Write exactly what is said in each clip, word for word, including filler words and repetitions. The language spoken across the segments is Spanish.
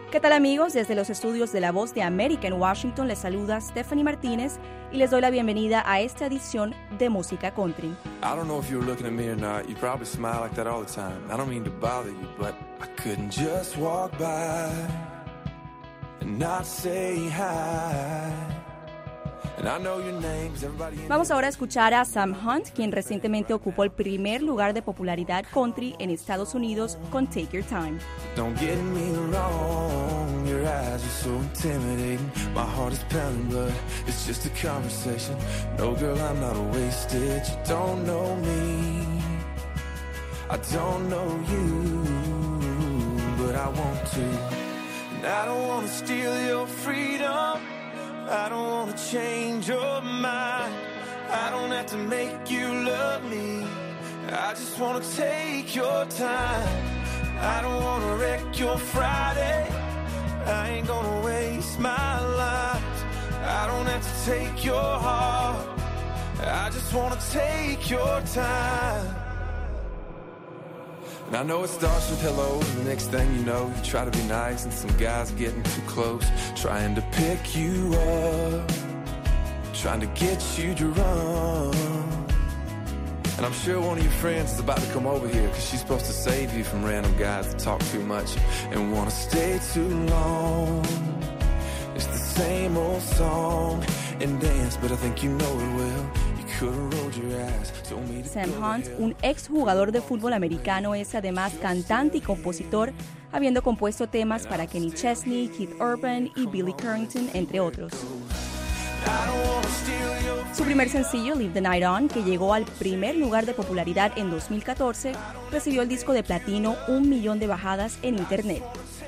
¿Qué tal, amigos? Desde los estudios de La Voz de América en Washington les saluda Stephanie Martínez y les doy la bienvenida a esta edición de Música Country. I don't know if you were looking at me or not. You probably smile like that all the time. I don't mean to bother you, but I couldn't just walk by and not say hi. Vamos ahora a escuchar a Sam Hunt, quien recientemente ocupó el primer lugar de popularidad country en Estados Unidos con Take Your Time. Don't get me wrong, your eyes are so intimidating. My heart is pounding, but it's just a conversation. No, girl, I'm not wasted. You don't know me, I don't know you, but I want to. And I don't want to steal your freedom, I don't wanna change your mind. I don't have to make you love me, I just wanna take your time. I don't wanna wreck your Friday, I ain't gonna waste my life. I don't have to take your heart, I just wanna take your time. And I know it starts with hello, and the next thing you know, you try to be nice, and some guy's getting too close, trying to pick you up, trying to get you to run. And I'm sure one of your friends is about to come over here, cause she's supposed to save you from random guys that talk too much and wanna stay too long. It's the same old song and dance, but I think you know it well. Sam Hunt, un exjugador de fútbol americano, es además cantante y compositor, habiendo compuesto temas para Kenny Chesney, Keith Urban y Billy Currington, entre otros. Su primer sencillo, Leave the Night On, que llegó al primer lugar de popularidad en dos mil catorce, recibió el disco de platino, un millón de bajadas en internet.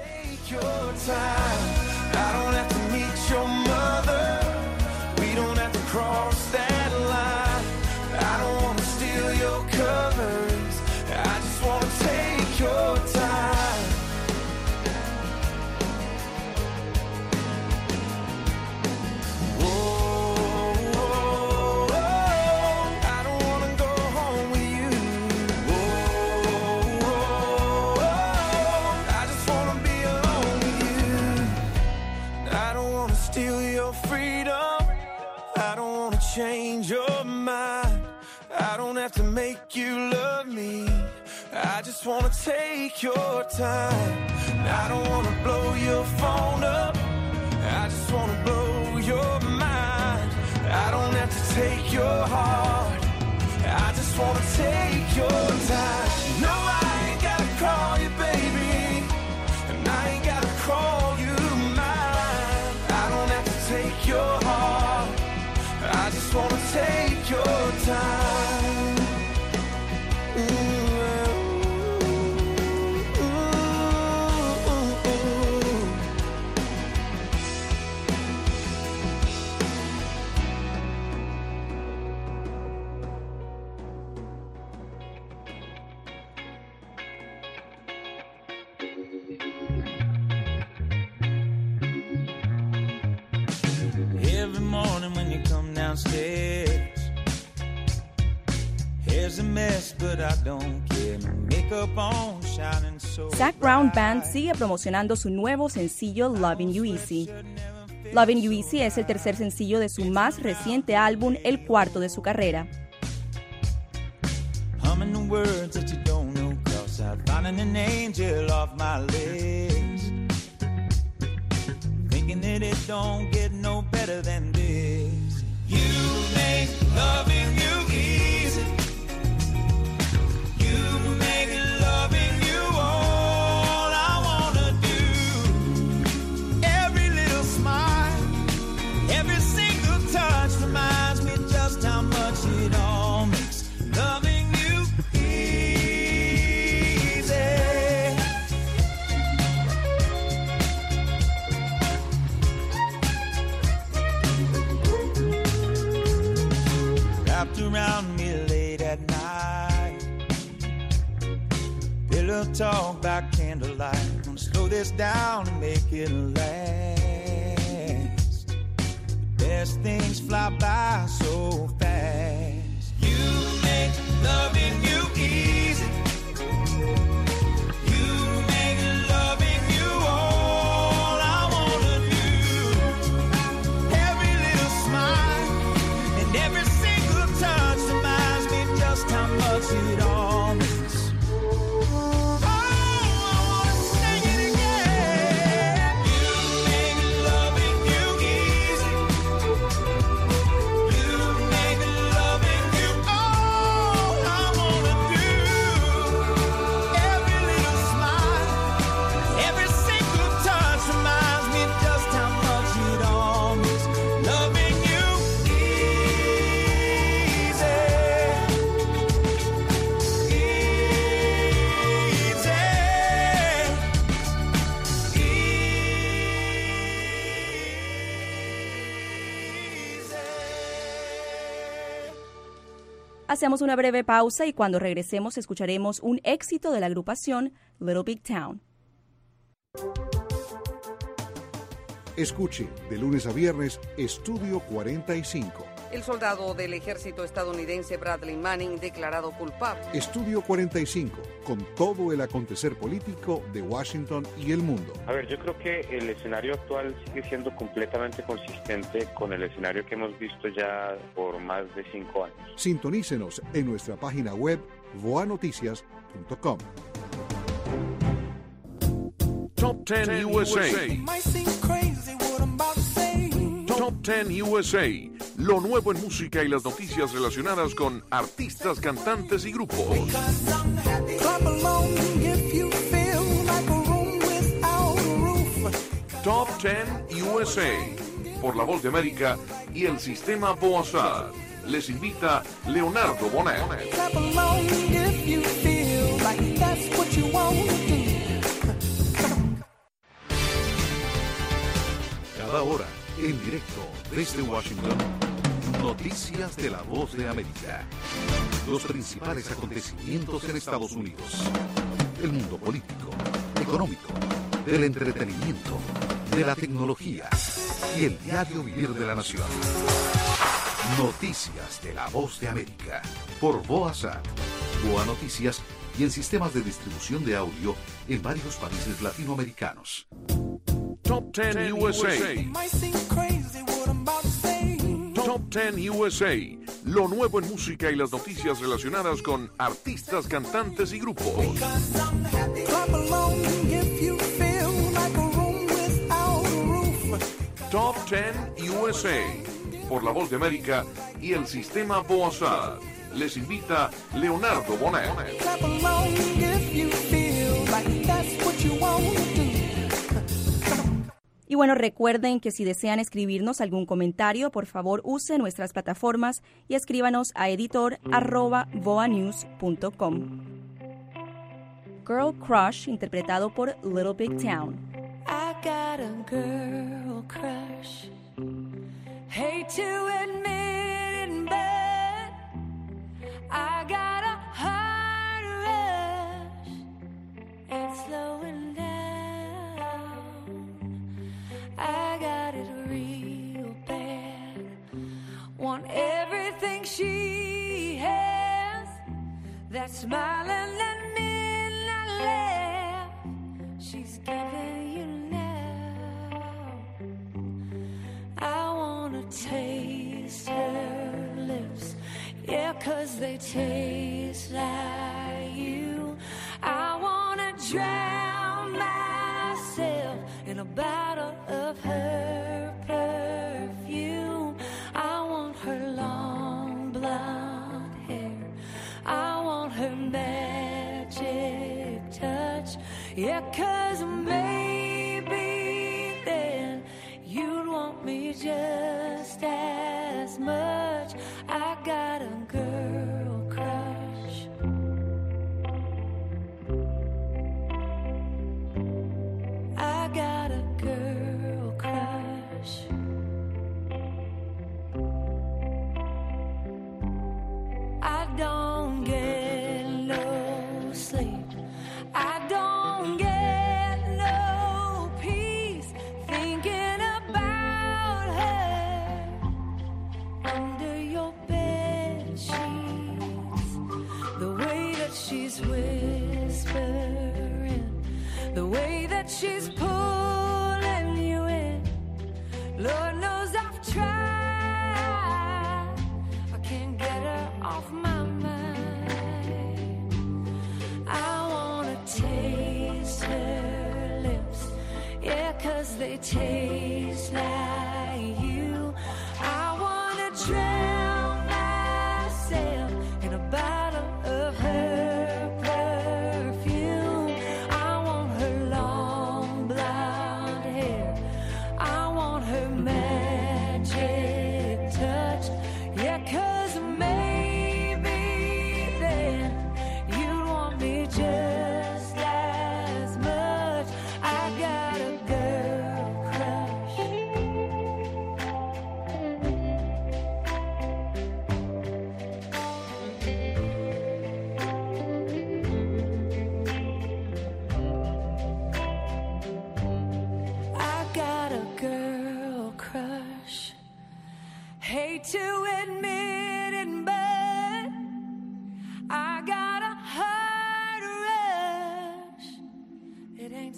I don't wanna steal your covers, I just wanna take your time. Whoa, whoa, whoa, I don't wanna go home with you. Whoa, whoa, whoa, I just wanna be alone with you. I don't wanna steal your freedom, I don't wanna change your mind. I don't have to make you love me, I just wanna take your time. I don't wanna blow your phone up, I just wanna blow your mind. I don't have to take your heart, I just wanna take your time. No, I ain't gotta call you baby, and I ain't gotta call you mine. I don't have to take your heart, I just wanna take your time. Every morning when you come downstairs, here's a mess, but I don't care. Makeup on, shining so Zac Brown Band sigue promocionando su nuevo sencillo Lovin' You Easy. Lovin' You Easy es el tercer sencillo de su más reciente álbum, el cuarto de su carrera. Humming the words that you don't know, cross out, finding an angel off my list. Thinking that it don't get no better than this. You make loving you easy. You make loving you all I wanna do. Every little smile, every single touch reminds me just how much it all makes loving you easy. Wrapped around me late at night, pillow talk by candlelight. Gonna slow this down and make it last. The best things fly by so fast. You make loving you easy. You make loving you all Hacemos una breve pausa y cuando regresemos escucharemos un éxito de la agrupación Little Big Town. Escuche de lunes a viernes Estudio cuarenta y cinco. El soldado del ejército estadounidense Bradley Manning declarado culpable. Estudio cuarenta y cinco, con todo el acontecer político de Washington y el mundo. A ver, yo creo que el escenario actual sigue siendo completamente consistente con el escenario que hemos visto ya por más de cinco años. Sintonícenos en nuestra página web voa noticias punto com. Top ten U S A. Top ten U S A. Lo nuevo en música y las noticias relacionadas con artistas, cantantes y grupos. Top ten U S A. Por La Voz de América y el sistema Boazad. Les invita Leonardo Bonet. Cada hora, en directo desde Washington, noticias de La Voz de América. Los principales acontecimientos en Estados Unidos. El mundo político, económico, del entretenimiento, de la tecnología y el diario vivir de la nación. Noticias de La Voz de América. Por Boazad, Boa Noticias y en sistemas de distribución de audio en varios países latinoamericanos. Top ten U S A. Top ten U S A. Lo nuevo en música y las noticias relacionadas con artistas, cantantes y grupos. Top ten U S A. Por La Voz de América y el sistema Boazad. Les invita Leonardo Bonet. Y bueno, recuerden que si desean escribirnos algún comentario, por favor use nuestras plataformas y escríbanos a editor arroba voa news punto com. Girl Crush, interpretado por Little Big Town. I got a girl crush. Hate to admit it, but I got a heart rush. It's slowing down. I got it real bad. Want everything she has. That smiling and midnight laugh she's giving you now. I wanna taste her lips, yeah, 'cause they taste like you. I wanna drown myself in a bottle of her perfume. I want her long blonde hair. I want her magic touch. Yeah, 'cause maybe then you'd want me just as much. I got a girl crush. I got a girl crush. I don't get no sleep. I don't get no peace thinking about her under your bed sheets. The way that she's whispering, the way that she's pulling you in. Lord knows I've tried. I can't get her off my mind. I wanna taste her lips, yeah, 'cause they taste like you. I wanna drown myself in a bottle of her perfume. I want her long blonde hair. I want her magic touch. Yeah, 'cause maybe then you want me just as much. I got a girl crush.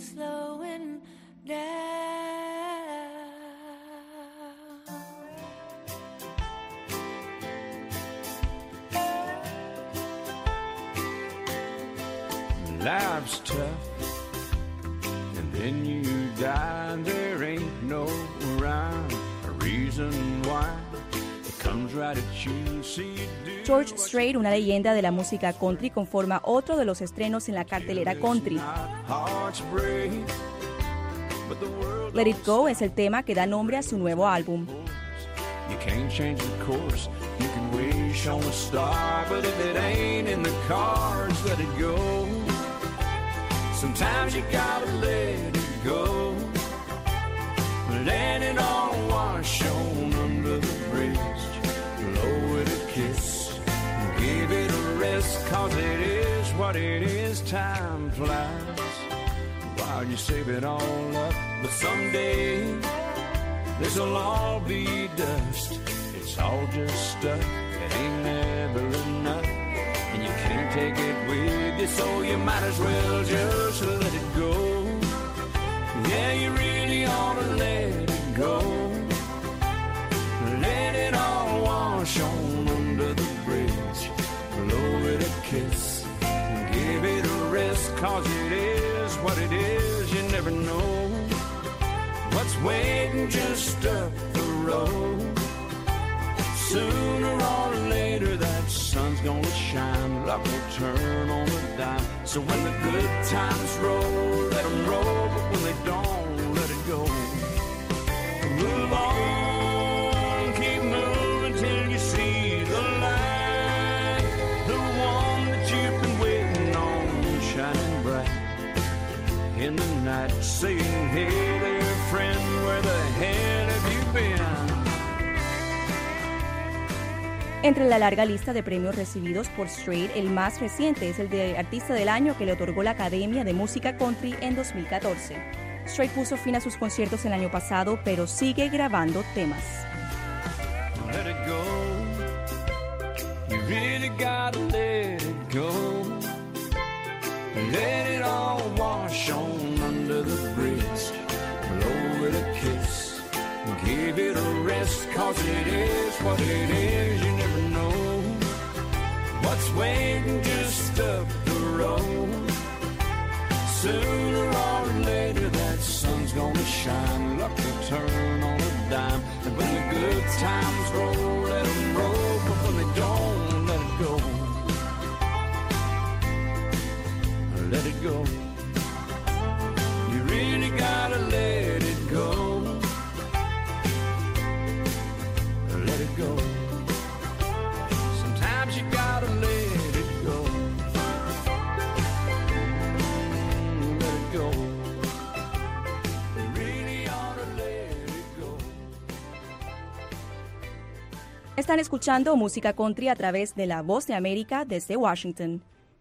slowing down. Life's tough, and then you die, and there ain't no rhyme or reason why. It comes right at you, see you do. George Strait, una leyenda de la música country, conforma otro de los estrenos en la cartelera country. Let It Go es el tema que da nombre a su nuevo álbum. You can't change the course, you can wish on a star, but if it ain't in the cards, let it go. Sometimes you gotta let it go, let it all wash on under the bridge, blow it a kiss, give it a rest, cause it is what it is, time flies, while you save it all up, but someday, this'll all be dust, it's all just stuff, it ain't never enough, and you can't take it with you, so you might as well just let it go. Yeah, you really ought to let it go. Let it all wash on under the bridge. Blow it a kiss, give it a rest, cause it is what it is, you never know what's waiting just up the road. Sooner or later that sun's gonna shine, luck will turn on a dime. So when the good times roll, let them roll, but when they don't, let it go. Move on, keep moving till you see the light, the one that you've been waiting on, shining bright in the night, saying, hey there friend, where the hell have you been? Entre la larga lista de premios recibidos por Strait, el más reciente es el de Artista del Año que le otorgó la Academia de Música Country en dos mil catorce. Strait puso fin a sus conciertos el año pasado, pero sigue grabando temas. Let it go. You really gotta let it go. Let it all wash on under the bridge. Blow it a kiss. Give it a rest, cause it is what it is, you never know what's waiting just up the road. Sooner or later that sun's gonna shine, luck will turn on a dime. And when the good times roll, let them roll, but when they don't, let it go. Let it go. You really gotta let it go. Let it go. Sometimes you gotta let it go. Let it go. You really ought to let it go. Están escuchando música country a través de La Voz de América desde Washington.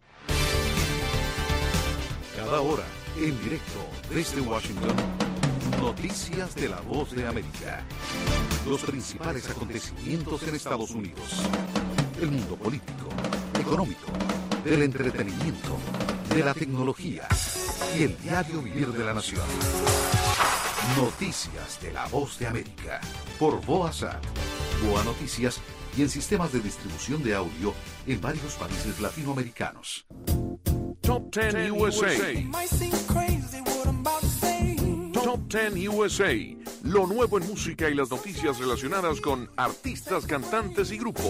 Cada hora, en directo desde Washington, noticias de La Voz de América. Los principales acontecimientos en Estados Unidos. El mundo político, económico, del entretenimiento, de la tecnología y el diario vivir de la nación. Noticias de La Voz de América. Por VOASAT, Boa Noticias y en sistemas de distribución de audio en varios países latinoamericanos. Top ten U S A. Top ten U S A. Lo nuevo en música y las noticias relacionadas con artistas, cantantes y grupos.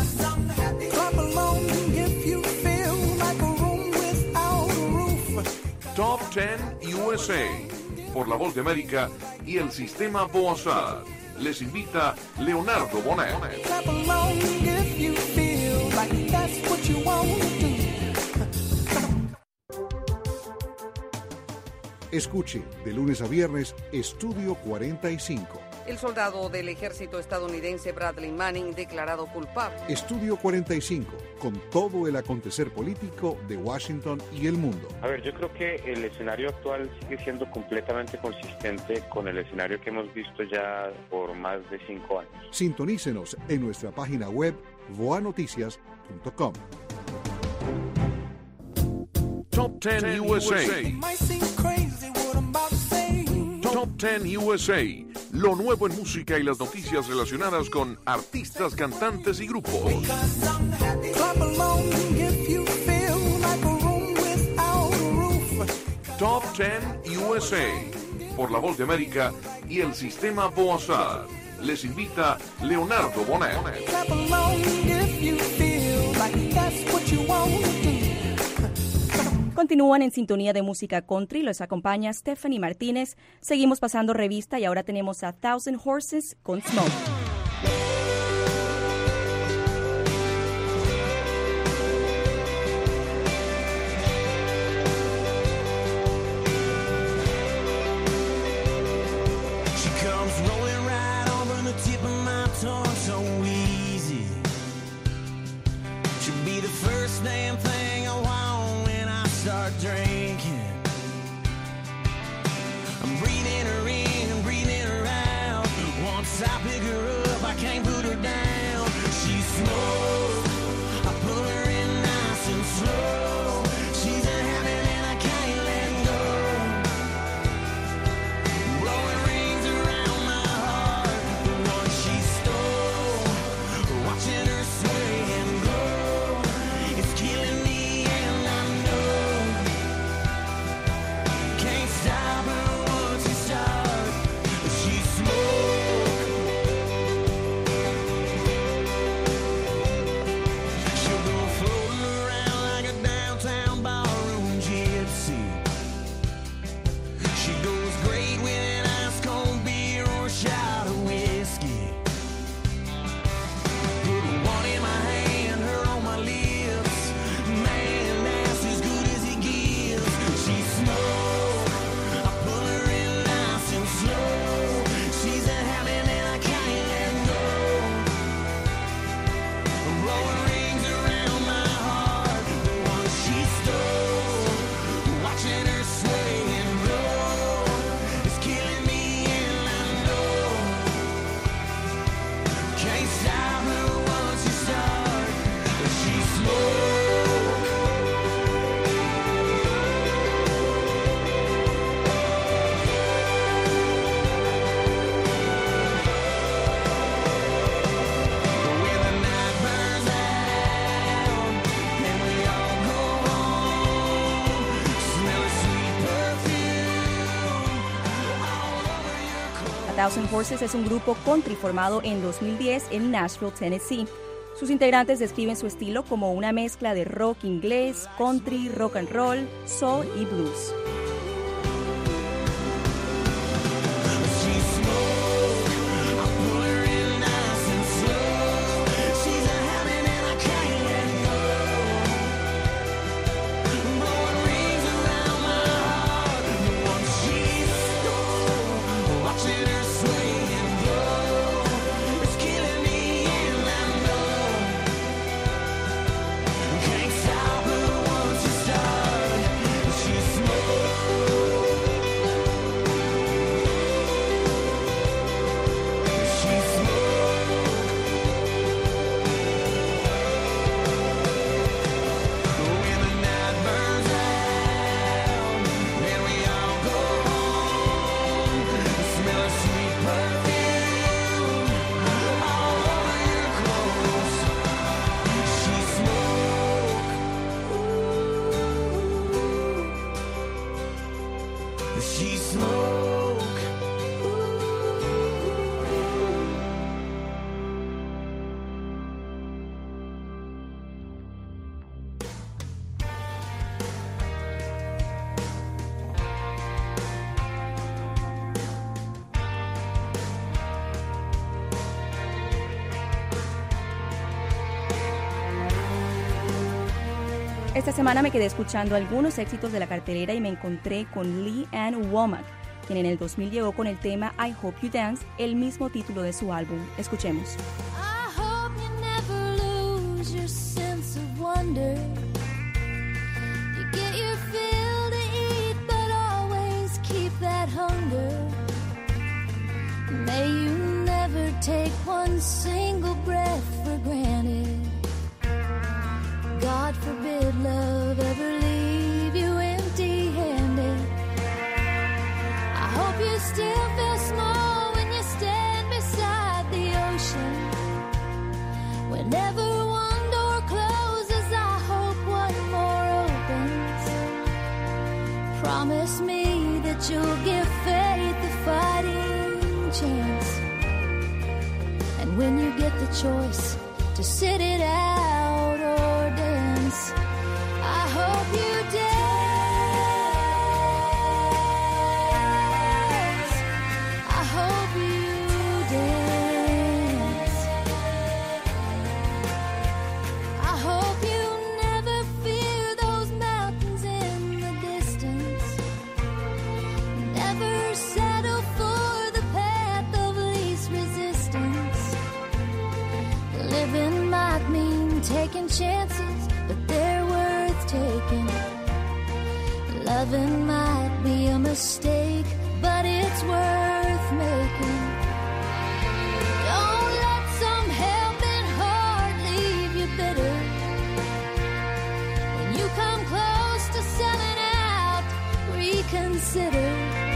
Top ten U S A. Por La Voz de América y el sistema VOASAT. Les invita Leonardo Bonet. Escuche de lunes a viernes Estudio cuarenta y cinco. El soldado del ejército estadounidense Bradley Manning declarado culpable. Estudio cuarenta y cinco, con todo el acontecer político de Washington y el mundo. A ver, yo creo que el escenario actual sigue siendo completamente consistente con el escenario que hemos visto ya por más de cinco años. Sintonícenos en nuestra página web voa noticias punto com. Top ten U S A. Top diez U S A, lo nuevo en música y las noticias relacionadas con artistas, cantantes y grupos. Top diez U S A, por La Voz de América y el Sistema Boazar. Les invita Leonardo Bonet. Continúan en sintonía de música country, los acompaña Stephanie Martínez. Seguimos pasando revista y ahora tenemos a Thousand Horses con Smoke. Drinking, I'm breathing her in and breathing her out. Once I pick her up, I can't put her down. She's slow, I pull her in nice and slow. She's a habit and I can't let go. Blowing rings around my heart, the one she stole. Watching her sway and glow, it's killing me. Thousand Horses es un grupo country formado en dos mil diez en Nashville, Tennessee. Sus integrantes describen su estilo como una mezcla de rock inglés, country, rock and roll, soul y blues. Esta semana me quedé escuchando algunos éxitos de la cartelera y me encontré con Lee Ann Womack, quien en el dos mil llegó con el tema I Hope You Dance, el mismo título de su álbum. Escuchemos. I hope you never lose your sense of wonder. You get your fill to eat, but always keep that hunger. May you never take one single breath for granted. God forbid love ever leave you empty-handed. I hope you still Promise me that you'll give faith a fighting chance. And when you get the choice to sit it out or dance, I hope you dance. I hope you dance. I hope you never fear those mountains in the distance. Never settle for the path of least resistance. Living might mean taking chances, but they're worth taking. Loving might be a mistake, but it's worth making. Don't let some helping heart leave you bitter. When you come close to selling out, reconsider.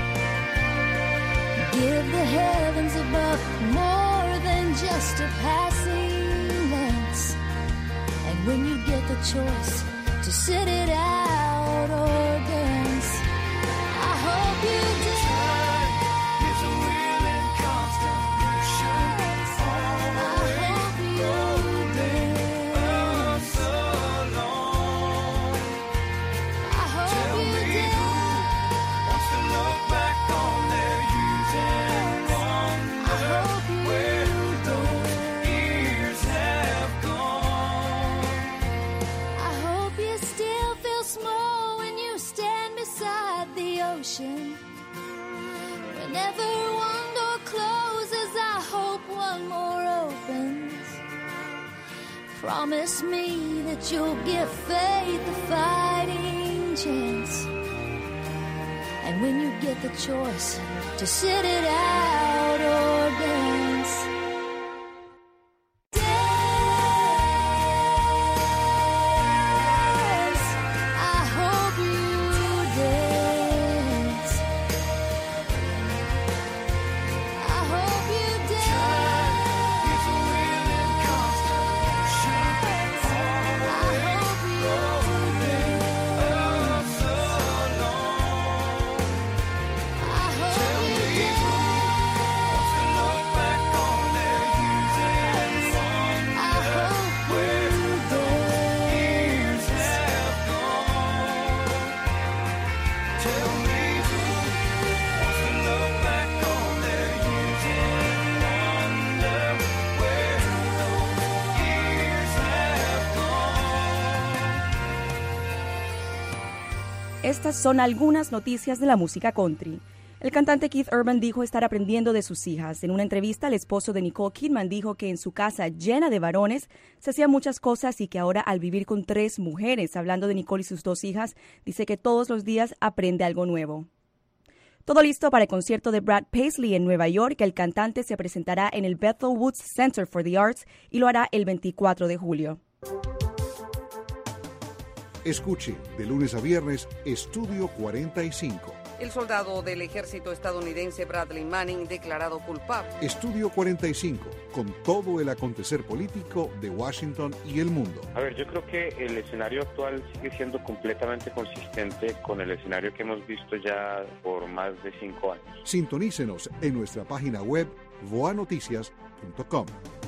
Give the heavens above more than just a passing glance. And when you get the choice to sit it out or dance, I hope you dance. It's a will and constant motion. I hope you dance. So long. I hope you dance. Wants to look back on their youth and wonder where those years have gone. I hope you still feel small when you stand beside the ocean. Whenever one door closes, I hope one more opens. Promise me that you'll give faith a fighting chance. And when you get the choice to sit it out or dance, dance. I hope you dance. I hope you dance. It's a will and constant motion. I hope you dance. So long. I hope you dance. Wants to look back on their youth and wonder where those years have gone. Tell me who wants to look back on their youth and wonder where those years have gone. Estas son algunas noticias de la música country. El cantante Keith Urban dijo estar aprendiendo de sus hijas. En una entrevista, el esposo de Nicole Kidman dijo que en su casa llena de varones se hacían muchas cosas y que ahora al vivir con tres mujeres, hablando de Nicole y sus dos hijas, dice que todos los días aprende algo nuevo. Todo listo para el concierto de Brad Paisley en Nueva York. El cantante se presentará en el Bethel Woods Center for the Arts y lo hará el veinticuatro de julio. Escuche de lunes a viernes Estudio cuarenta y cinco. El soldado del ejército estadounidense Bradley Manning declarado culpable. Estudio cuarenta y cinco, con todo el acontecer político de Washington y el mundo. A ver, yo creo que el escenario actual sigue siendo completamente consistente con el escenario que hemos visto ya por más de cinco años. Sintonícenos en nuestra página web voa noticias punto com.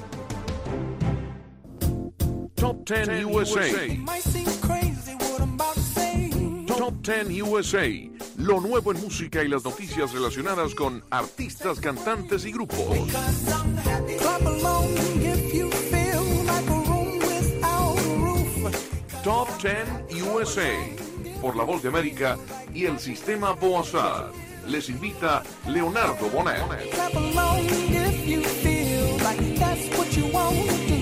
Top ten U S A. Might seem crazy what I'm about to say. Top ten U S A. Lo nuevo en música y las noticias relacionadas con artistas, cantantes y grupos. Clap along if you feel like a room without a roof. Top ten U S A. Por la Voz de América y el sistema Boazad. Les invita Leonardo Bonet. Clap along if you feel like that's what you want to do.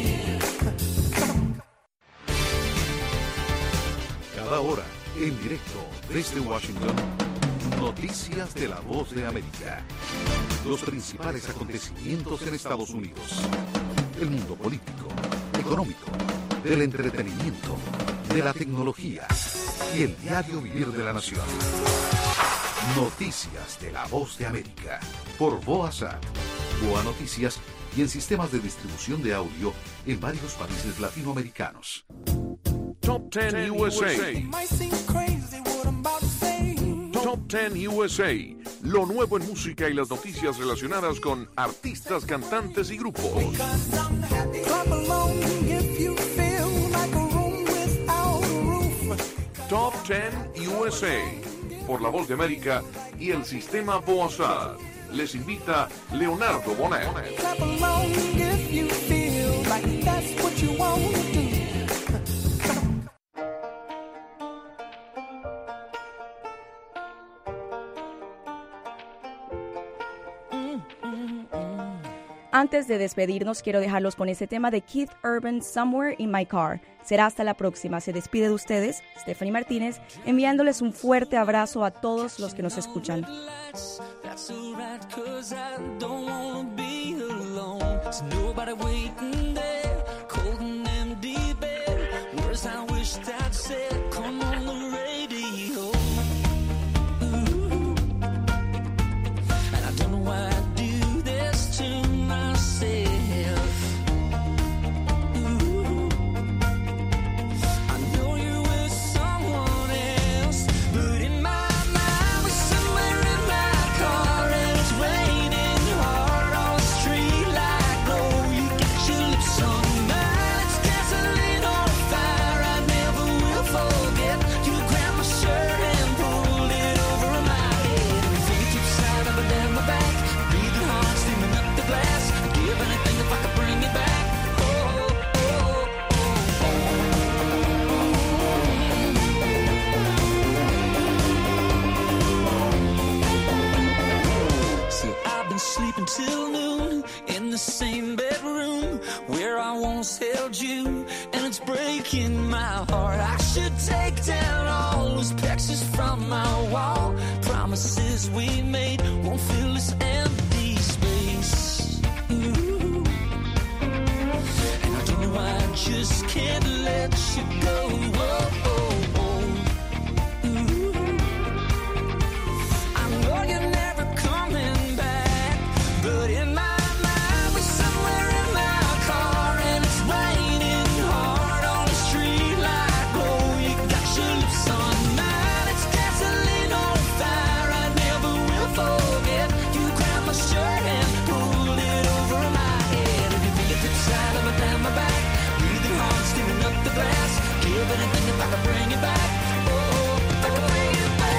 Cada hora, en directo desde Washington, noticias de la Voz de América. Los principales acontecimientos en Estados Unidos. El mundo político, económico, del entretenimiento, de la tecnología y el diario vivir de la nación. Noticias de la Voz de América. Por Boazad, Boa Noticias y en sistemas de distribución de audio en varios países latinoamericanos. Top ten U S A. Might seem crazy what I'm about to say. Top diez U S A, lo nuevo en música y las noticias relacionadas con artistas, cantantes y grupos. Top diez U S A, por La Voz de América y el Sistema Boazad. Les invita Leonardo Bonet. Antes de despedirnos, quiero dejarlos con ese tema de Keith Urban, Somewhere in My Car. Será hasta la próxima. Se despide de ustedes, Stephanie Martínez, enviándoles un fuerte abrazo a todos los que nos escuchan. Till noon in the same bedroom where I once held you, and it's breaking my heart. I should take down all those pictures from my wall. Promises we made won't fill this empty space. Ooh. And I don't know why I just can't let you go. Whoa, oh, oh. Ooh. I know you're never coming back. But in my mind, we're somewhere in my car, and it's raining hard on the street like glow. You got your lips on mine, it's gasoline on fire. I never will forget. You grabbed my shirt and pulled it over my head. If you feel it inside of my down my back, breathing hard, steaming up the glass. Give anything if I can bring it back. Oh, if I can bring it back.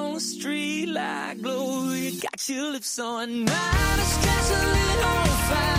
Your lips on mine, it's gasoline on fire.